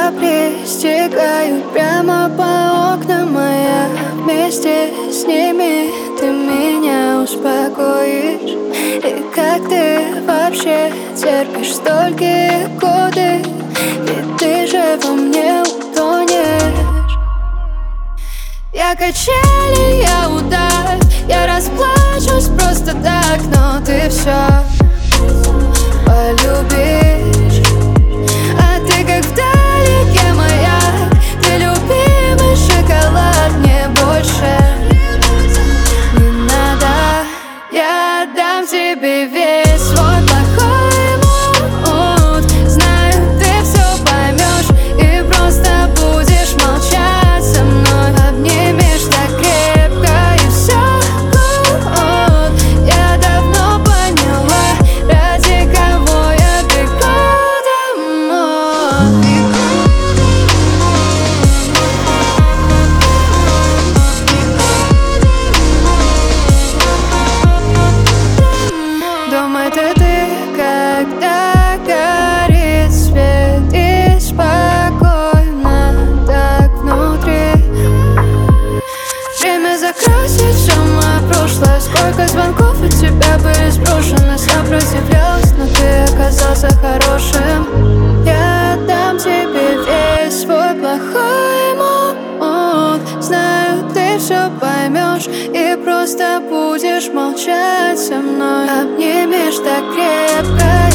капли стекают прямо по окнам, а я вместе с ними. Ты меня успокоишь. И как ты вообще терпишь столькие годы? Ведь ты же во мне утонешь. Я качели, я удар, я расплачусь просто так, но ты все полюбишь. А ты как вдалеке маяк, ты любимый шоколад, мне больше не надо. Я дам тебе весь свой плохой муд. Знаю, ты все поймешь и просто будешь молчать со мной. Обнимешь так крепко и все good. Я давно поняла, ради кого я бегу домой. Дом — это ты, когда горит свет и спокойно так внутри. Время закрасит все мое прошлое. Сколько звонков от тебя были сброшены. Сопротивлялась, но ты оказался хорошим. Я отдам тебе весь свой плохой муд. Знаю, ты все поймешь и просто будешь молчать со мной. Обнимешь так крепко